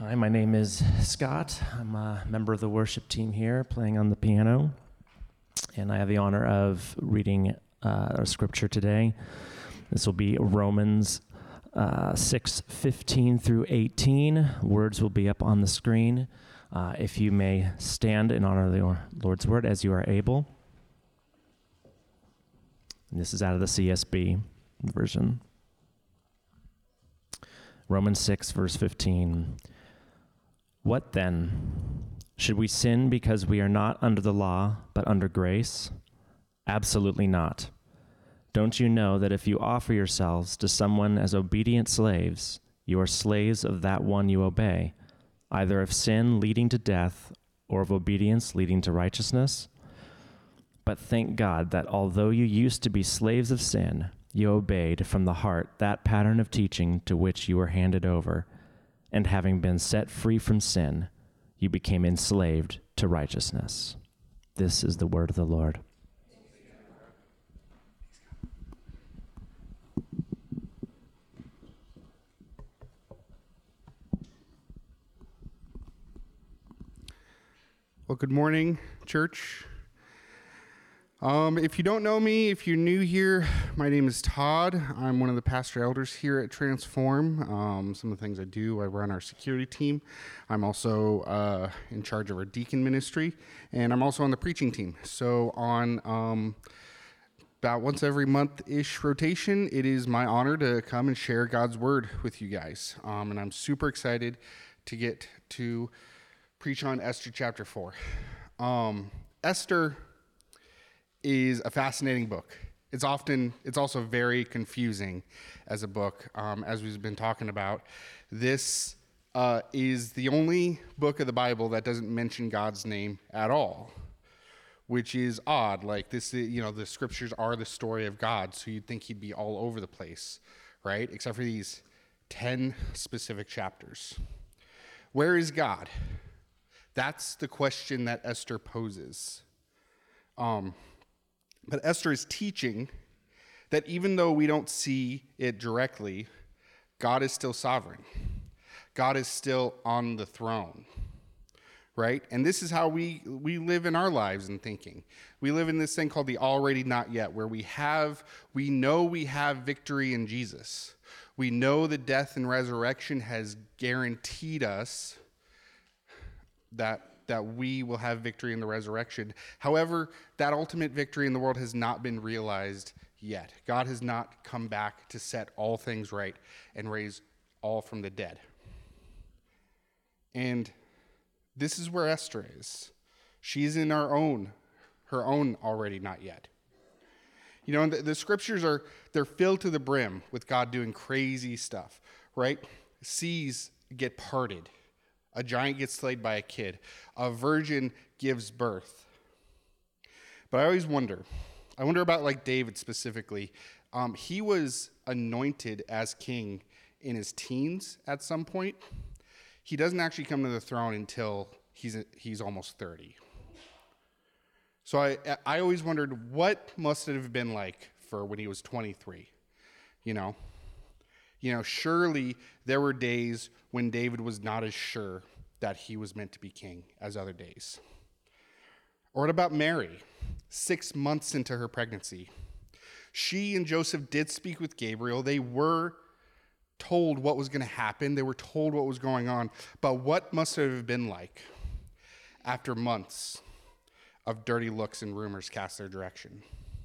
Hi, my name is Scott. I'm a member of the worship team here playing on the piano, and I have the honor of reading our scripture today. This will be Romans 6:15 through 18. Words will be up on the screen. If you may stand in honor of the Lord's word as you are able. And this is out of the CSB version. Romans 6, verse 15. What then? Should we sin because we are not under the law, but under grace? Absolutely not. Don't you know that if you offer yourselves to someone as obedient slaves, you are slaves of that one you obey, either of sin leading to death or of obedience leading to righteousness? But thank God that although you used to be slaves of sin, you obeyed from the heart that pattern of teaching to which you were handed over, and having been set free from sin, you became enslaved to righteousness. This is the word of the Lord. Well, good morning, church. If you don't know me, if you're new here, my name is Todd. I'm one of the pastor elders here at Transform. Some of the things I do, I run our security team. I'm also in charge of our deacon ministry, and I'm also on the preaching team. So on about once every month-ish rotation, it is my honor to come and share God's word with you guys. And I'm super excited to get to preach on Esther chapter 4. Esther is a fascinating book. It's also very confusing as a book, as we've been talking about. This is the only book of the Bible that doesn't mention God's name at all, which is odd. Like this, the scriptures are the story of God, so you'd think he'd be all over the place, right? Except for these 10 specific chapters. Where is God? That's the question that Esther poses. But Esther is teaching that even though we don't see it directly, God is still sovereign. God is still on the throne, right? And this is how we live in our lives and thinking. We live in this thing called the already not yet, where we know we have victory in Jesus. We know the death and resurrection has guaranteed us that we will have victory in the resurrection. However, that ultimate victory in the world has not been realized yet. God has not come back to set all things right and raise all from the dead. And this is where Esther is. She's in her own already not yet. And the scriptures they're filled to the brim with God doing crazy stuff, right? Seas get parted. A giant gets slayed by a kid. A virgin gives birth. But I always wonder about like David specifically. He was anointed as king in his teens at some point. He doesn't actually come to the throne until he's almost 30. So I always wondered what must it have been like for when he was 23, surely there were days when David was not as sure that he was meant to be king as other days. Or what about Mary, 6 months into her pregnancy? She and Joseph did speak with Gabriel. They were told what was going to happen. They were told what was going on. But what must it have been like after months of dirty looks and rumors cast their direction?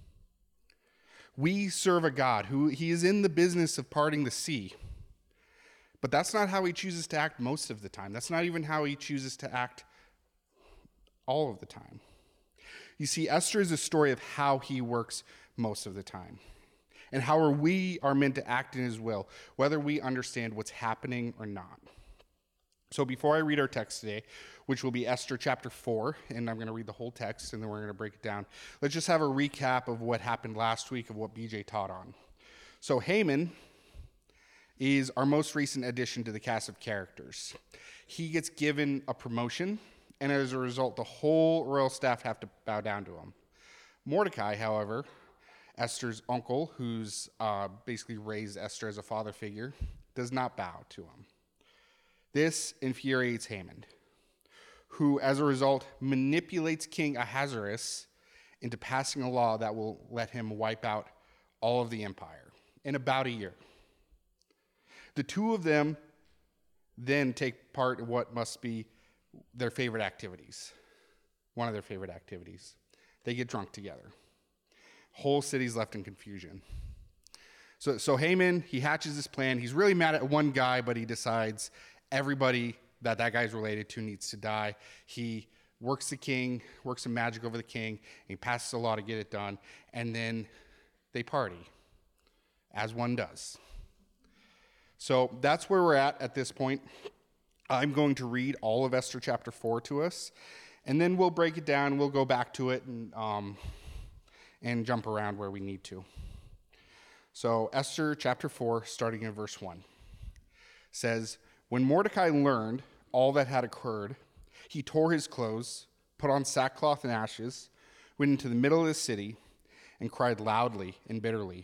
We serve a God he is in the business of parting the sea. But that's not how he chooses to act most of the time. That's not even how he chooses to act all of the time. You see, Esther is a story of how he works most of the time and how we are meant to act in his will, whether we understand what's happening or not. So before I read our text today, which will be Esther chapter 4, and I'm going to read the whole text and then we're going to break it down, let's just have a recap of what happened last week of what BJ taught on. So Haman is our most recent addition to the cast of characters. He gets given a promotion, and as a result, the whole royal staff have to bow down to him. Mordecai, however, Esther's uncle, who's basically raised Esther as a father figure, does not bow to him. This infuriates Haman, who, as a result, manipulates King Ahasuerus into passing a law that will let him wipe out all of the empire in about a year. The two of them then take part in what must be their favorite activities, one of their favorite activities. They get drunk together. Whole city's left in confusion. So Haman, he hatches this plan. He's really mad at one guy, but he decides everybody that guy's related to needs to die. He works the king, works some magic over the king, and he passes a law to get it done, and then they party, as one does. So that's where we're at this point. I'm going to read all of Esther chapter 4 to us, and then we'll break it down. We'll go back to it and jump around where we need to. So Esther chapter 4, starting in verse 1, says, "When Mordecai learned all that had occurred, he tore his clothes, put on sackcloth and ashes, went into the middle of the city, and cried loudly and bitterly.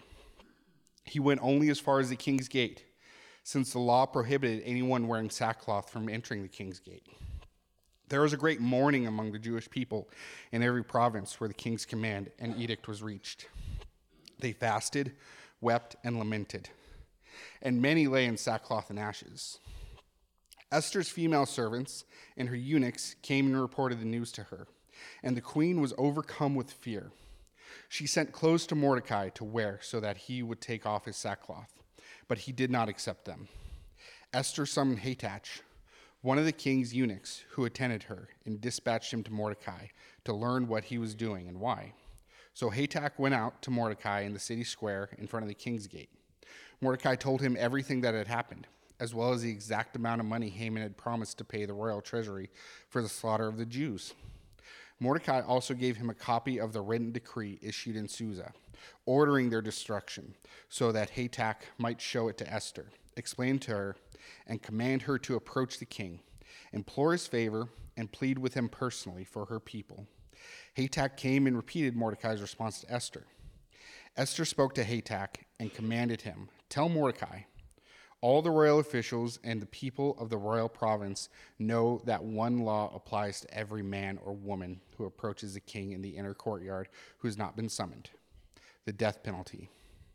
He went only as far as the king's gate, since the law prohibited anyone wearing sackcloth from entering the king's gate. There was a great mourning among the Jewish people in every province where the king's command and edict was reached. They fasted, wept, and lamented, and many lay in sackcloth and ashes. Esther's female servants and her eunuchs came and reported the news to her, and the queen was overcome with fear. She sent clothes to Mordecai to wear so that he would take off his sackcloth, but he did not accept them. Esther summoned Hatach, one of the king's eunuchs, who attended her, and dispatched him to Mordecai to learn what he was doing and why. So Hatach went out to Mordecai in the city square in front of the king's gate. Mordecai told him everything that had happened, as well as the exact amount of money Haman had promised to pay the royal treasury for the slaughter of the Jews. Mordecai also gave him a copy of the written decree issued in Susa, ordering their destruction, so that Hatach might show it to Esther, explain to her, and command her to approach the king, implore his favor, and plead with him personally for her people. Hatach came and repeated Mordecai's response to Esther. Esther spoke to Hatach and commanded him, "Tell Mordecai, all the royal officials and the people of the royal province know that one law applies to every man or woman who approaches the king in the inner courtyard who has not been summoned: the death penalty.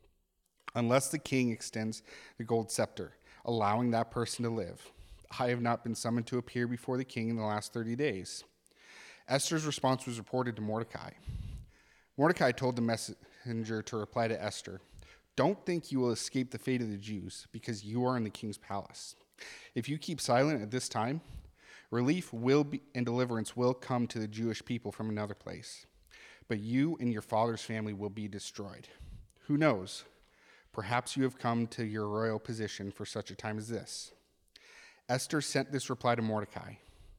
Unless the king extends the gold scepter, allowing that person to live. I have not been summoned to appear before the king in the last 30 days. Esther's response was reported to Mordecai. Mordecai told the messenger to reply to Esther, "Don't think you will escape the fate of the Jews because you are in the king's palace. If you keep silent at this time, relief will be and deliverance will come to the Jewish people from another place. But you and your father's family will be destroyed. Who knows? Perhaps you have come to your royal position for such a time as this." Esther sent this reply to Mordecai: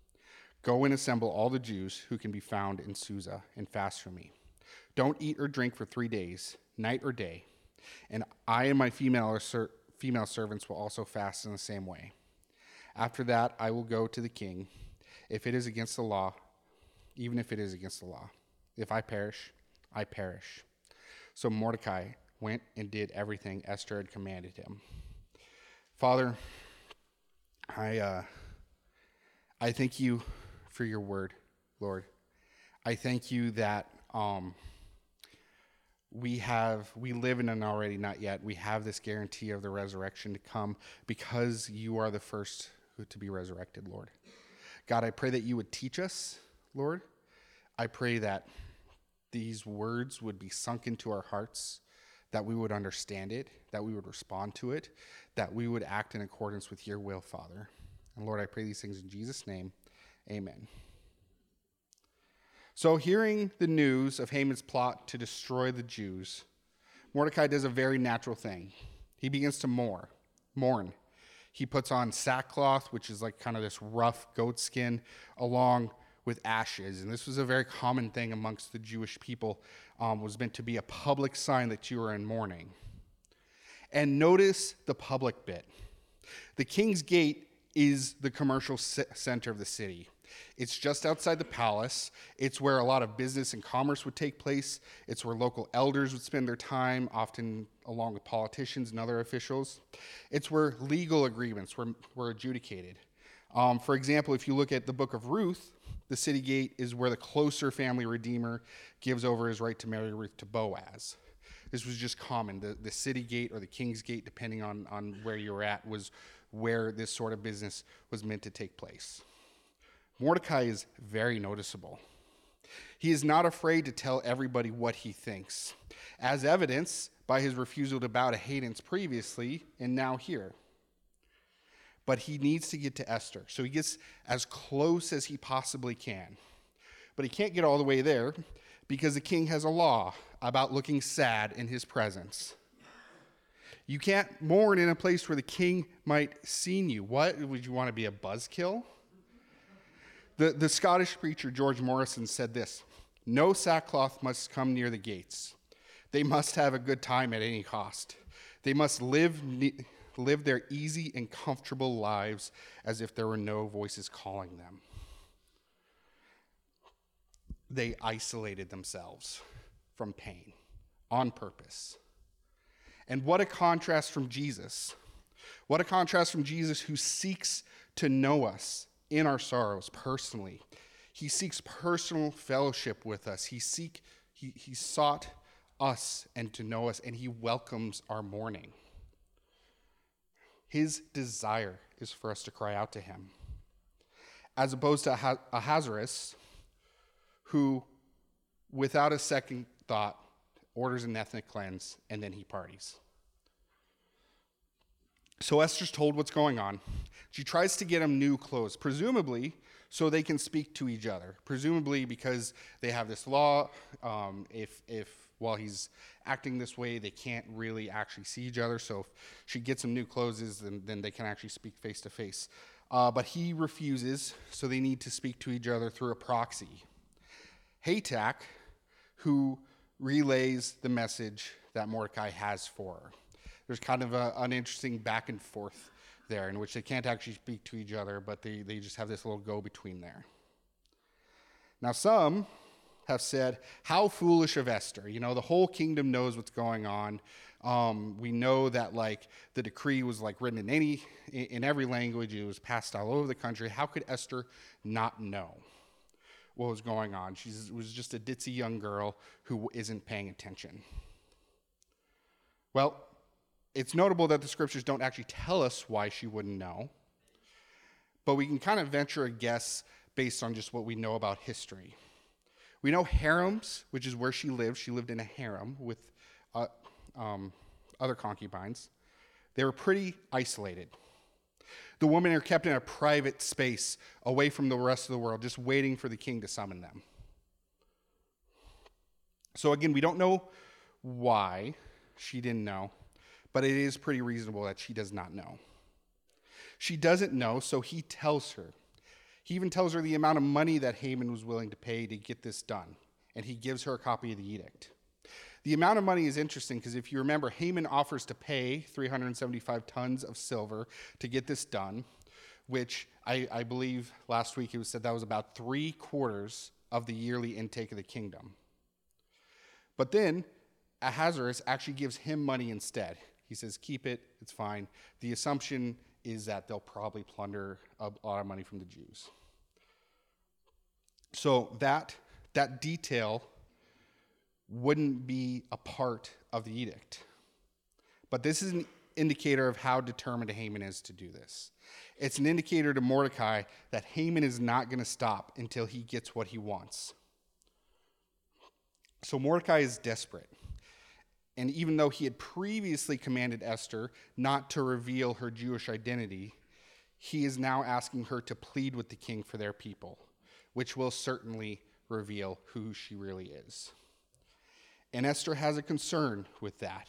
"Go and assemble all the Jews who can be found in Susa and fast for me. Don't eat or drink for 3 days, night or day. And I and my female servants will also fast in the same way. After that, I will go to the king, if it is against the law, even if it is against the law. If I perish, I perish." So Mordecai went and did everything Esther had commanded him. Father, I thank you for your word, Lord. I thank you that we live in an already not yet. We have this guarantee of the resurrection to come because you are the first to be resurrected, Lord. God, I pray that you would teach us, Lord. I pray that these words would be sunk into our hearts, that we would understand it, that we would respond to it, that we would act in accordance with your will, Father. And Lord, I pray these things in Jesus' name. Amen. So hearing the news of Haman's plot to destroy the Jews, Mordecai does a very natural thing. He begins to mourn. He puts on sackcloth, which is like kind of this rough goat skin, along with ashes. And this was a very common thing amongst the Jewish people, was meant to be a public sign that you were in mourning. And notice the public bit. The King's Gate is the commercial center of the city. It's just outside the palace. It's where a lot of business and commerce would take place. It's where local elders would spend their time, often along with politicians and other officials. It's where legal agreements were adjudicated. For example, if you look at the book of Ruth, the city gate is where the closer family redeemer gives over his right to marry Ruth to Boaz. This was just common. The city gate or the king's gate, depending on where you were at, was where this sort of business was meant to take place. Mordecai is very noticeable. He is not afraid to tell everybody what he thinks, as evidenced by his refusal to bow to Haman's previously and now here. But he needs to get to Esther, so he gets as close as he possibly can. But he can't get all the way there because the king has a law about looking sad in his presence. You can't mourn in a place where the king might see you. What? Would you want to be a buzzkill? The Scottish preacher George Morrison said this: "No sackcloth must come near the gates. They must have a good time at any cost. They must live their easy and comfortable lives as if there were no voices calling them." They isolated themselves from pain on purpose. And what a contrast from Jesus. What a contrast from Jesus, who seeks to know us in our sorrows personally. He seeks personal fellowship with us. He sought us and to know us, and he welcomes our mourning. His desire is for us to cry out to him, as opposed to Ahasuerus, who, without a second thought, orders an ethnic cleanse, and then he parties. So Esther's told what's going on. She tries to get him new clothes, presumably so they can speak to each other, presumably because they have this law. If while he's acting this way, they can't really actually see each other. So if she gets him new clothes, then they can actually speak face to face. But he refuses, so they need to speak to each other through a proxy. Hatak, who relays the message that Mordecai has for her. There's kind of an interesting back and forth there in which they can't actually speak to each other, but they just have this little go-between there. Now, some have said, how foolish of Esther. You know, the whole kingdom knows what's going on. We know that, like, the decree was, like, written in every language. It was passed all over the country. How could Esther not know what was going on? She was just a ditzy young girl who isn't paying attention. Well, it's notable that the scriptures don't actually tell us why she wouldn't know, but we can kind of venture a guess based on just what we know about history. We know harems, which is where she lived. She lived in a harem with other concubines. They were pretty isolated. The women are kept in a private space away from the rest of the world, just waiting for the king to summon them. So again, we don't know why she didn't know, but it is pretty reasonable that she does not know. She doesn't know, so he tells her. He even tells her the amount of money that Haman was willing to pay to get this done, and he gives her a copy of the edict. The amount of money is interesting because if you remember, Haman offers to pay 375 tons of silver to get this done, which I believe last week it was said that was about 3/4 of the yearly intake of the kingdom. But then Ahasuerus actually gives him money instead. He says, keep it, it's fine. The assumption is that they'll probably plunder a lot of money from the Jews. So that detail wouldn't be a part of the edict. But this is an indicator of how determined Haman is to do this. It's an indicator to Mordecai that Haman is not going to stop until he gets what he wants. So Mordecai is desperate. And even though he had previously commanded Esther not to reveal her Jewish identity, he is now asking her to plead with the king for their people, which will certainly reveal who she really is. And Esther has a concern with that.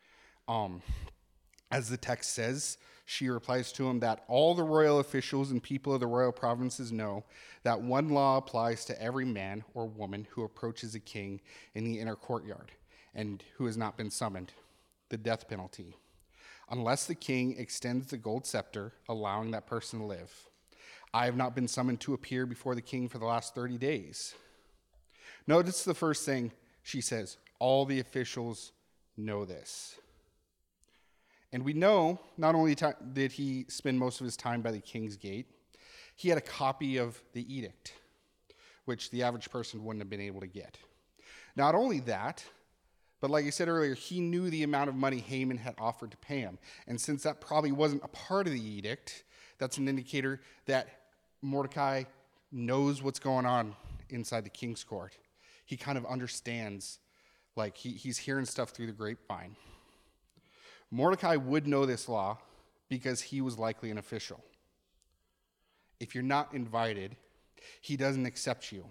As the text says, she replies to him that all the royal officials and people of the royal provinces know that one law applies to every man or woman who approaches a king in the inner courtyard and who has not been summoned, the death penalty, unless the king extends the gold scepter, allowing that person to live. I have not been summoned to appear before the king for the last 30 days. Notice the first thing she says, all the officials know this. And we know not only did he spend most of his time by the king's gate, He had a copy of the edict, which the average person wouldn't have been able to get. Not only that, but like I said earlier, he knew the amount of money Haman had offered to pay him. And since that probably wasn't a part of the edict, that's an indicator that Mordecai knows what's going on inside the king's court. He kind of understands, like he's hearing stuff through the grapevine. Mordecai would know this law because he was likely an official. If you're not invited, he doesn't accept you.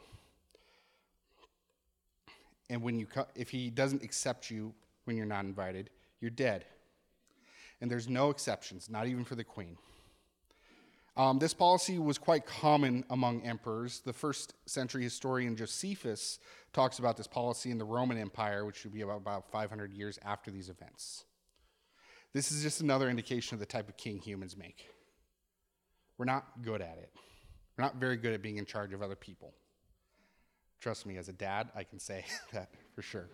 And if he doesn't accept you when you're not invited, you're dead. And there's no exceptions, not even for the queen. This policy was quite common among emperors. The first century historian Josephus talks about this policy in the Roman Empire, which would be about 500 years after these events. This is just another indication of the type of king humans make. We're not good at it. We're not very good at being in charge of other people. Trust me, as a dad, I can say that for sure.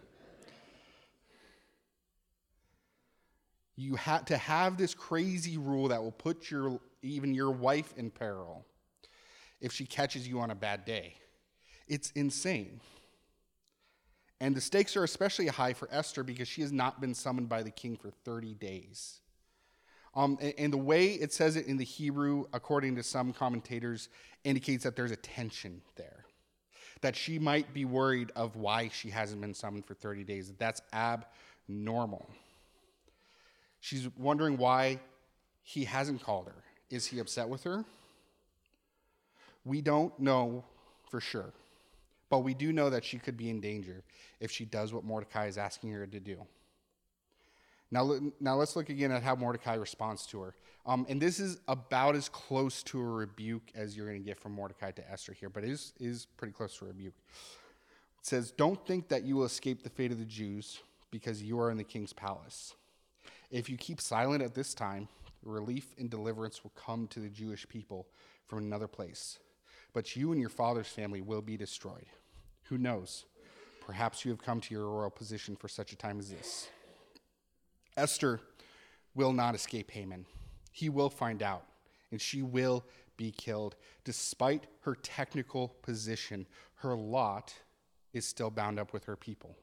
You have to have this crazy rule that will put even your wife in peril if she catches you on a bad day. It's insane. And the stakes are especially high for Esther because she has not been summoned by the king for 30 days. And the way it says it in the Hebrew, according to some commentators, indicates that there's a tension there. That she might be worried of why she hasn't been summoned for 30 days. That's abnormal. She's wondering why he hasn't called her. Is he upset with her? We don't know for sure. But we do know that she could be in danger if she does what Mordecai is asking her to do. Now let's look again at how Mordecai responds to her. And this is about as close to a rebuke as you're going to get from Mordecai to Esther here, but it is pretty close to a rebuke. It says, "Don't think that you will escape the fate of the Jews because you are in the king's palace. If you keep silent at this time, relief and deliverance will come to the Jewish people from another place. But you and your father's family will be destroyed. Who knows? Perhaps you have come to your royal position for such a time as this." Esther will not escape Haman. He will find out, and she will be killed. Despite her technical position, her lot is still bound up with her people.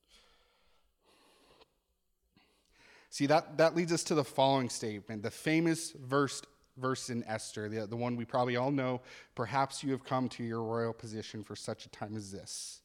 See, that leads us to the following statement, the famous verse in Esther, the one we probably all know, "Perhaps you have come to your royal position for such a time as this."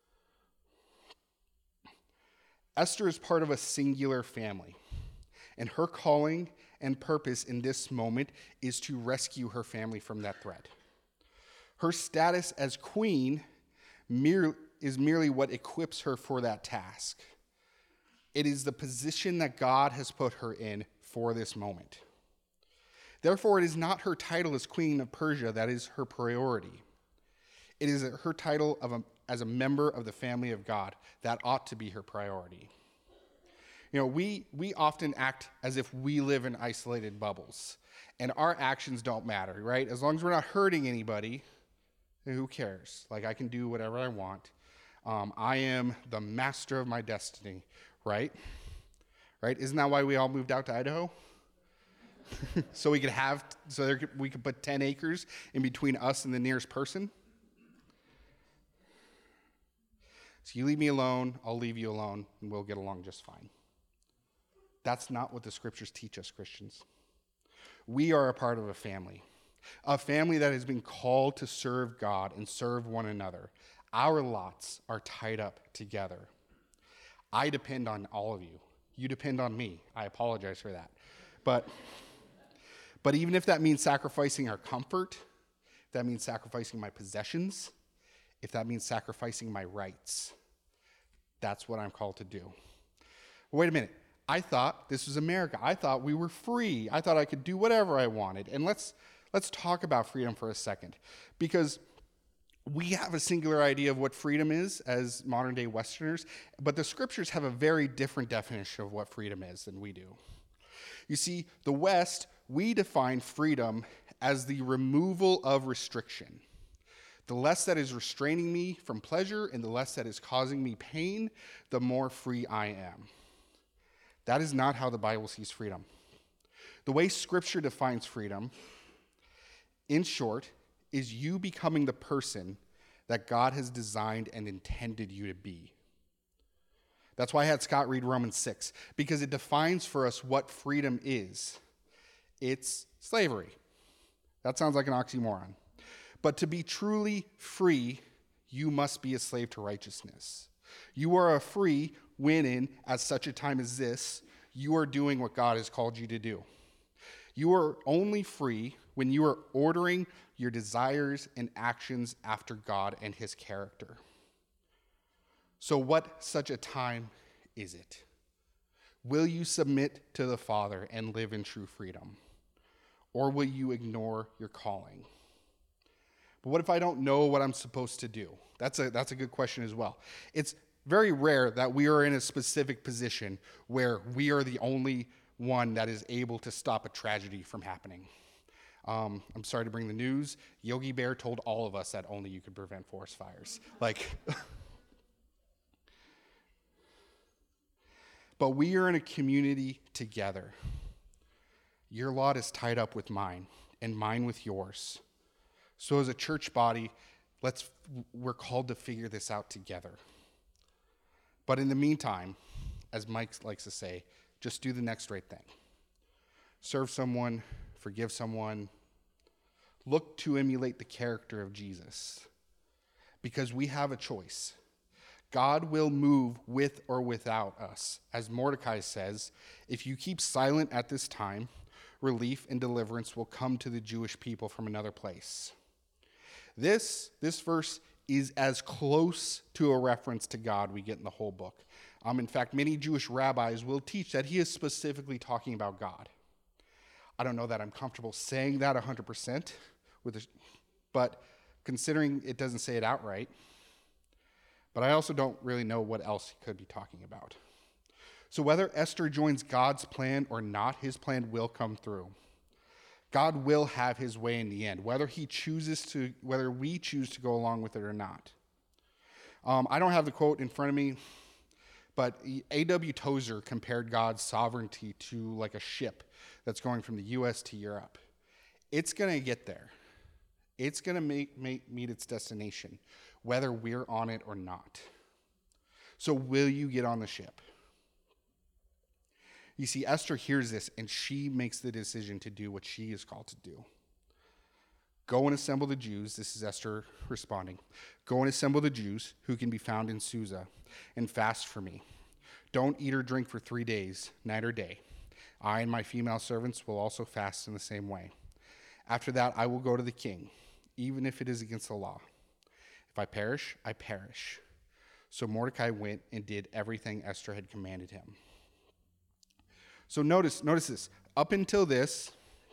Esther is part of a singular family, and her calling and purpose in this moment is to rescue her family from that threat. Her status as queen is merely what equips her for that task. It is the position that God has put her in for this moment. Therefore, it is not her title as Queen of Persia that is her priority. It is her title as a member of the family of God that ought to be her priority. You know, we often act as if we live in isolated bubbles, and our actions don't matter, right? As long as we're not hurting anybody, who cares? Like, I can do whatever I want. I am the master of my destiny, right? Right? Isn't that why we all moved out to Idaho? So we could put 10 acres in between us and the nearest person. So you leave me alone, I'll leave you alone, and we'll get along just fine. That's not what the scriptures teach us, Christians. We are a part of a family that has been called to serve God and serve one another. Our lots are tied up together. I depend on all of you. You depend on me. I apologize for that. But even if that means sacrificing our comfort, if that means sacrificing my possessions, if that means sacrificing my rights, that's what I'm called to do. Wait a minute. I thought this was America. I thought we were free. I thought I could do whatever I wanted. And let's talk about freedom for a second, because we have a singular idea of what freedom is as modern day Westerners, but the scriptures have a very different definition of what freedom is than we do. You see, the West, we define freedom as the removal of restriction. The less that is restraining me from pleasure and the less that is causing me pain, the more free I am. That is not how the Bible sees freedom. The way Scripture defines freedom, in short, is you becoming the person that God has designed and intended you to be. That's why I had Scott read Romans 6, because it defines for us what freedom is. It's slavery. That sounds like an oxymoron. But to be truly free, you must be a slave to righteousness. You are free when in, at such a time as this, you are doing what God has called you to do. You are only free when you are ordering your desires and actions after God and his character. So what such a time is it? Will you submit to the Father and live in true freedom? Or will you ignore your calling? But what if I don't know what I'm supposed to do? That's a good question as well. It's very rare that we are in a specific position where we are the only one that is able to stop a tragedy from happening. I'm sorry to bring the news. Yogi Bear told all of us that only you could prevent forest fires. But we are in a community together. Your lot is tied up with mine, and mine with yours. So as a church body, we're called to figure this out together. But in the meantime, as Mike likes to say, just do the next right thing. Serve someone, forgive someone. Look to emulate the character of Jesus. Because we have a choice. God will move with or without us. As Mordecai says, if you keep silent at this time, relief and deliverance will come to the Jewish people from another place. This verse is as close to a reference to God we get in the whole book. In fact, many Jewish rabbis will teach that he is specifically talking about God. I don't know that I'm comfortable saying that 100%, but considering it doesn't say it outright, but I also don't really know what else he could be talking about. So whether Esther joins God's plan or not, his plan will come through. God will have his way in the end, whether we choose to go along with it or not. I don't have the quote in front of me, but A.W. Tozer compared God's sovereignty to like a ship that's going from the U.S. to Europe. It's going to get there. It's going to meet its destination, whether we're on it or not. So will you get on the ship? You see, Esther hears this, and she makes the decision to do what she is called to do. Go and assemble the Jews. This is Esther responding. Go and assemble the Jews who can be found in Susa, and fast for me. Don't eat or drink for 3 days, night or day. I and my female servants will also fast in the same way. After that, I will go to the king, even if it is against the law. If I perish, I perish. So Mordecai went and did everything Esther had commanded him. So notice this. Up until this,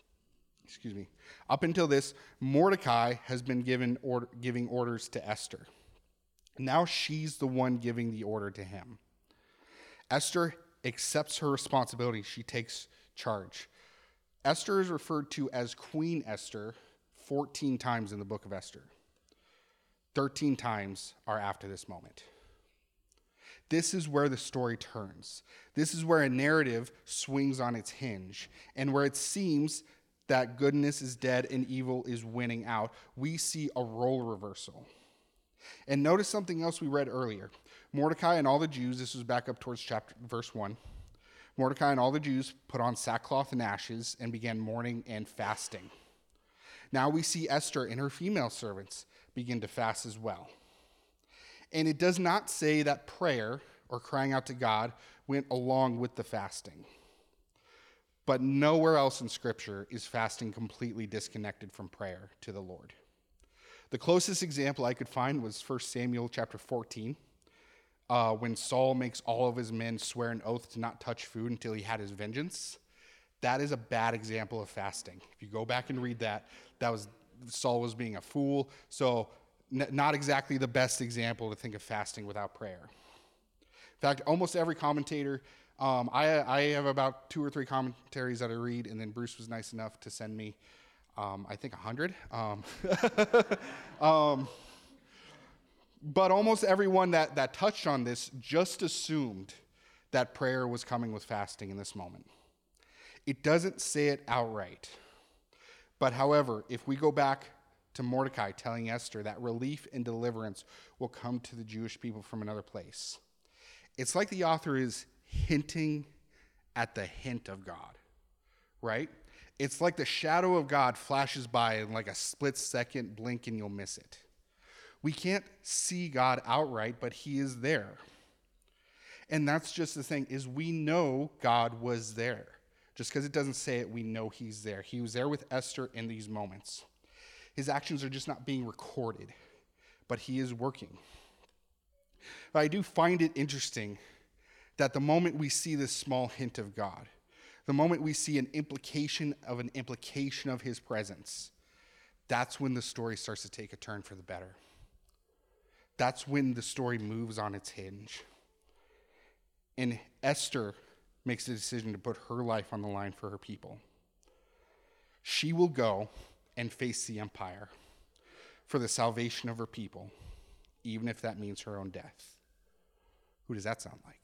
Mordecai has been giving orders to Esther. Now she's the one giving the order to him. Esther accepts her responsibility. She takes charge. Esther is referred to as Queen Esther 14 times in the book of Esther. 13 times are after this moment. This is where the story turns. This is where a narrative swings on its hinge, and where it seems that goodness is dead and evil is winning out. We see a role reversal. And notice something else we read earlier. Mordecai and all the Jews, this was back up towards verse 1. Mordecai and all the Jews put on sackcloth and ashes and began mourning and fasting. Now we see Esther and her female servants begin to fast as well. And it does not say that prayer or crying out to God went along with the fasting. But nowhere else in Scripture is fasting completely disconnected from prayer to the Lord. The closest example I could find was 1 Samuel chapter 14, when Saul makes all of his men swear an oath to not touch food until he had his vengeance. That is a bad example of fasting. If you go back and read that, Saul was being a fool. So not exactly the best example to think of fasting without prayer. In fact, almost every commentator, I have about 2 or 3 commentaries that I read, and then Bruce was nice enough to send me, I think 100. But almost everyone that touched on this just assumed that prayer was coming with fasting in this moment. It doesn't say it outright. But however, if we go back to Mordecai, telling Esther that relief and deliverance will come to the Jewish people from another place. It's like the author is hinting at the hint of God, right? It's like the shadow of God flashes by in like a split second blink and you'll miss it. We can't see God outright, but he is there. And that's just the thing, is we know God was there. Just because it doesn't say it, we know he's there. He was there with Esther in these moments. His actions are just not being recorded, but he is working. But I do find it interesting that the moment we see this small hint of God, the moment we see an implication of his presence, that's when the story starts to take a turn for the better. That's when the story moves on its hinge. And Esther makes the decision to put her life on the line for her people. She will go and face the empire for the salvation of her people, even if that means her own death. Who does that sound like?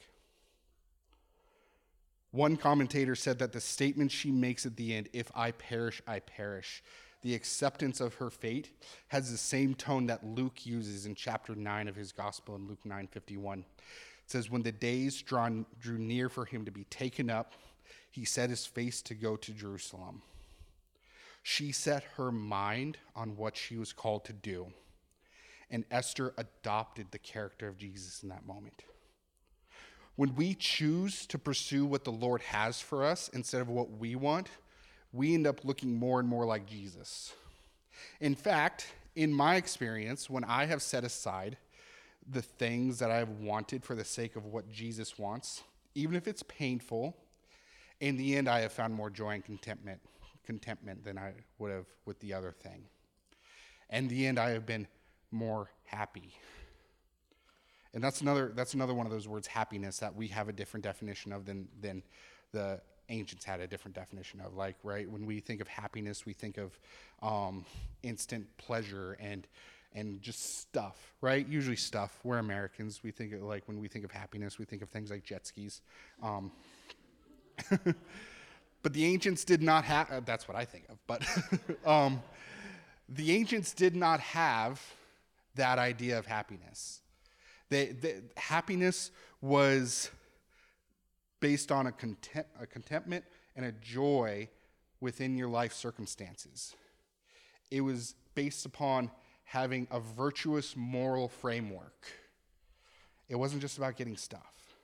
One commentator said that the statement she makes at the end, "If I perish, I perish," the acceptance of her fate, has the same tone that Luke uses in chapter 9 of his gospel in Luke 9:51. It says, when the days drew near for him to be taken up, he set his face to go to Jerusalem. She set her mind on what she was called to do, and Esther adopted the character of Jesus in that moment. When we choose to pursue what the Lord has for us instead of what we want, we end up looking more and more like Jesus. In fact, in my experience, when I have set aside the things that I have wanted for the sake of what Jesus wants, even if it's painful, in the end I have found more joy and contentment than I would have with the other thing. In the end, I have been more happy. And that's another one of those words, happiness, that we have a different definition of than the ancients had a different definition of. Like, right, when we think of happiness, we think of instant pleasure and just stuff, right? Usually stuff. We're Americans. We think of, like, when we think of happiness, we think of things like jet skis. But the ancients did not have, that's what I think of, but the ancients did not have that idea of happiness. Happiness was based on a contentment and a joy within your life circumstances. It was based upon having a virtuous moral framework. It wasn't just about getting stuff.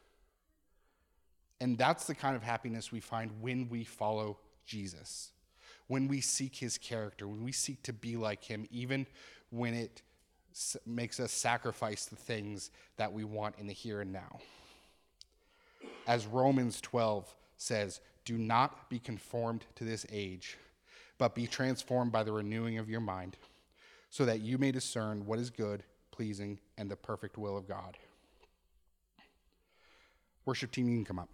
And that's the kind of happiness we find when we follow Jesus, when we seek his character, when we seek to be like him, even when it makes us sacrifice the things that we want in the here and now. As Romans 12 says, do not be conformed to this age, but be transformed by the renewing of your mind, so that you may discern what is good, pleasing, and the perfect will of God. Worship team, you can come up.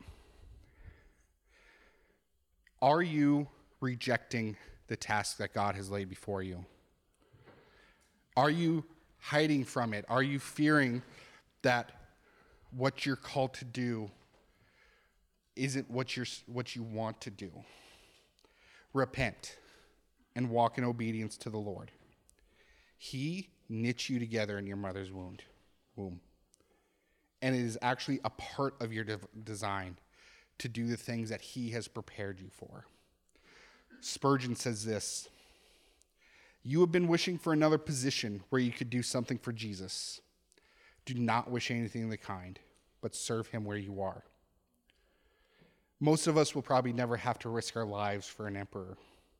Are you rejecting the task that God has laid before you? Are you hiding from it? Are you fearing that what you're called to do isn't what you want to do? Repent and walk in obedience to the Lord. He knit you together in your mother's womb. And it is actually a part of your design to do the things that he has prepared you for. Spurgeon says this: you have been wishing for another position where you could do something for Jesus. Do not wish anything of the kind, but serve him where you are. Most of us will probably never have to risk our lives for an emperor.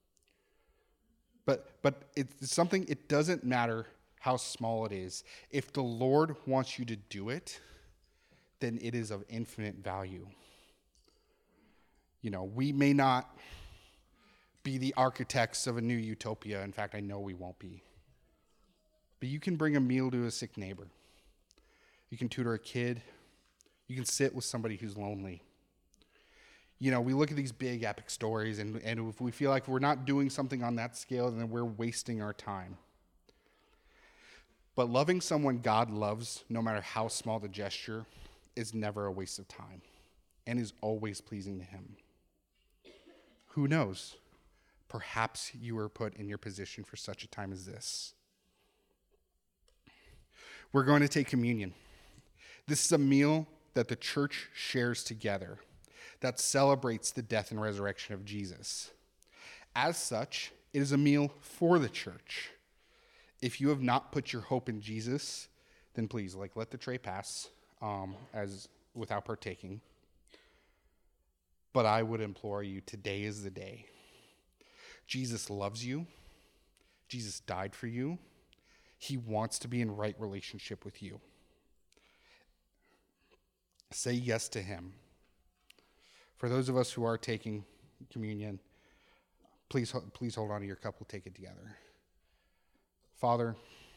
But it's something, it doesn't matter how small it is. If the Lord wants you to do it, then it is of infinite value. You know, we may not be the architects of a new utopia. In fact, I know we won't be. But you can bring a meal to a sick neighbor. You can tutor a kid. You can sit with somebody who's lonely. You know, we look at these big epic stories, and if we feel like we're not doing something on that scale, then we're wasting our time. But loving someone God loves, no matter how small the gesture, is never a waste of time and is always pleasing to him. Who knows? perhaps you were put in your position for such a time as this. We're going to take communion. This is a meal that the church shares together that celebrates the death and resurrection of Jesus. As such, it is a meal for the church. If you have not put your hope in Jesus, then please, let the tray pass as without partaking. But I would implore you, today is the day. Jesus loves you. Jesus died for you. He wants to be in right relationship with you. Say yes to him. For those of us who are taking communion, please hold on to your cup. We'll take it together. Father,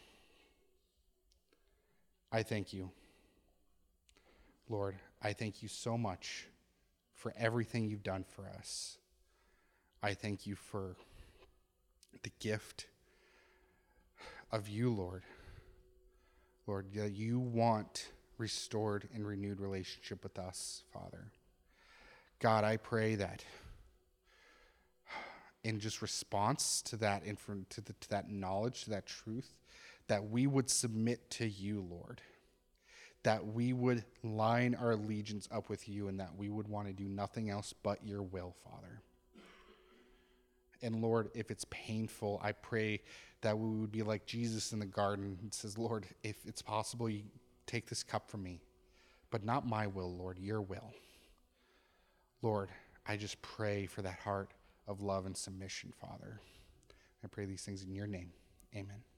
I thank you. Lord, I thank you so much for everything you've done for us. I thank you for the gift of you, Lord. Lord, that you want restored and renewed relationship with us, Father. God, I pray that in just response to that to that knowledge, to that truth, that we would submit to you, Lord. That we would line our allegiance up with you, and that we would want to do nothing else but your will, Father. And Lord, if it's painful, I pray that we would be like Jesus in the garden. He says, Lord, if it's possible, you take this cup from me, but not my will, Lord, your will. Lord, I just pray for that heart of love and submission, Father. I pray these things in your name. Amen.